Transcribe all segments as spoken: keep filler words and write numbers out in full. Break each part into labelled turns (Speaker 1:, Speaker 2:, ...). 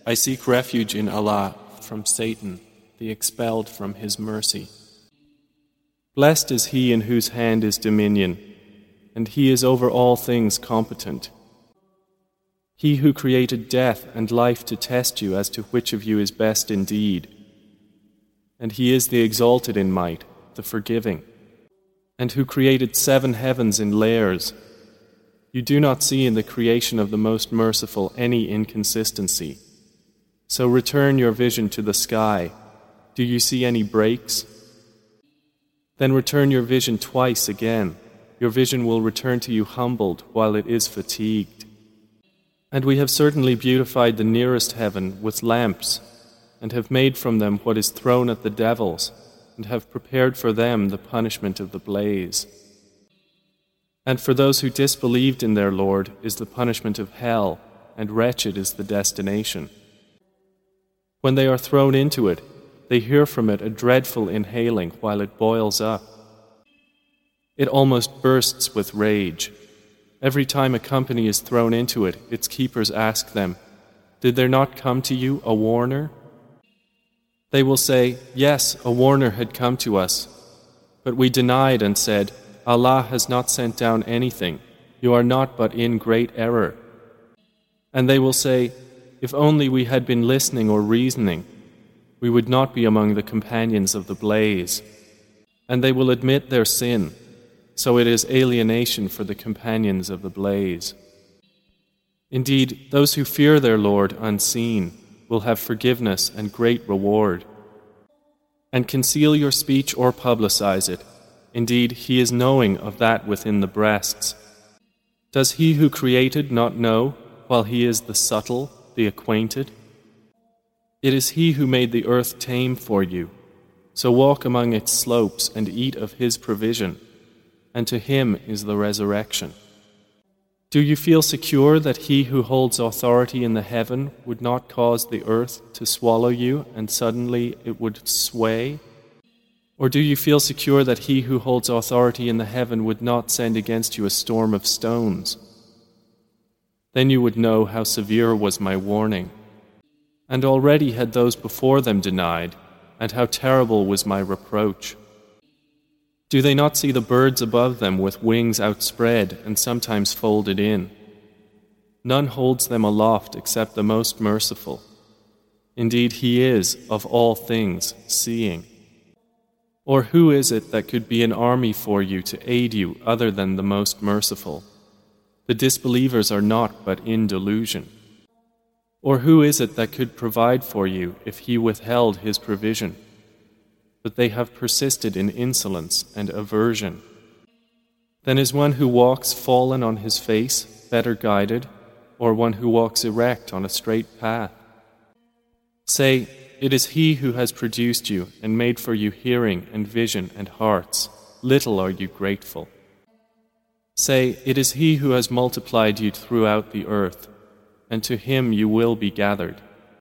Speaker 1: I seek refuge in Allah from Satan, the expelled from His mercy. Blessed is he in whose hand is dominion, and he is over all things competent. He who created death and life to test you as to which of you is best indeed. And he is the exalted in might, the forgiving. And who created seven heavens in layers. You do not see in the creation of the Most Merciful any inconsistency. So return your vision to the sky. Do you see any breaks? Then return your vision twice again. Your vision will return to you humbled while it is fatigued. And we have certainly beautified the nearest heaven with lamps, and have made from them what is thrown at the devils, and have prepared for them the punishment of the blaze. And for those who disbelieved in their Lord is the punishment of hell, and wretched is the destination. When they are thrown into it, they hear from it a dreadful inhaling while it boils up. It almost bursts with rage. Every time a company is thrown into it, its keepers ask them, "Did there not come to you a warner?" They will say, "Yes, a warner had come to us." But we denied and said, "Allah has not sent down anything. You are not but in great error." And they will say, "If only we had been listening or reasoning, we would not be among the companions of the blaze." And they will admit their sin, so it is alienation for the companions of the blaze. Indeed, those who fear their Lord unseen will have forgiveness and great reward. And conceal your speech or publicize it. Indeed, He is knowing of that within the breasts. Does He who created not know, while He is the subtle, the acquainted? It is He who made the earth tame for you. So walk among its slopes and eat of His provision, and to Him is the resurrection. Do you feel secure that He who holds authority in the heaven would not cause the earth to swallow you and suddenly it would sway? Or do you feel secure that He who holds authority in the heaven would not send against you a storm of stones? Then you would know how severe was my warning. And already had those before them denied, and how terrible was my reproach. Do they not see the birds above them with wings outspread and sometimes folded in? None holds them aloft except the Most Merciful. Indeed, He is, of all things, seeing. Or who is it that could be an army for you to aid you other than the Most Merciful? The disbelievers are not but in delusion. Or who is it that could provide for you if He withheld His provision? But they have persisted in insolence and aversion. Then is one who walks fallen on his face better guided, or one who walks erect on a straight path? Say, it is He who has produced you and made for you hearing and vision and hearts. Little are you grateful. Say, it is He who has multiplied you throughout the earth, and to Him you will be gathered.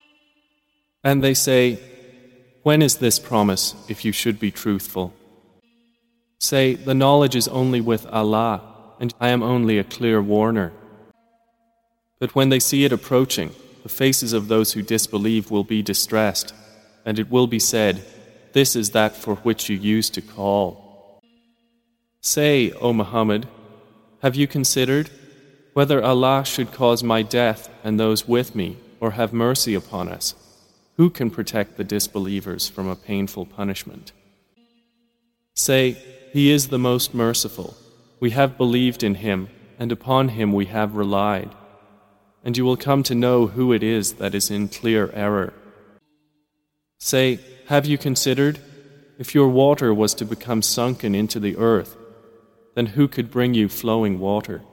Speaker 1: And they say, when is this promise, if you should be truthful? Say, the knowledge is only with Allah, and I am only a clear warner. But when they see it approaching, the faces of those who disbelieve will be distressed, and it will be said, this is that for which you used to call. Say, O Muhammad, have you considered whether Allah should cause my death and those with me, or have mercy upon us? Who can protect the disbelievers from a painful punishment? Say, He is the most merciful. We have believed in Him, and upon Him we have relied. And you will come to know who it is that is in clear error. Say, have you considered, if your water was to become sunken into the earth, then who could bring you flowing water?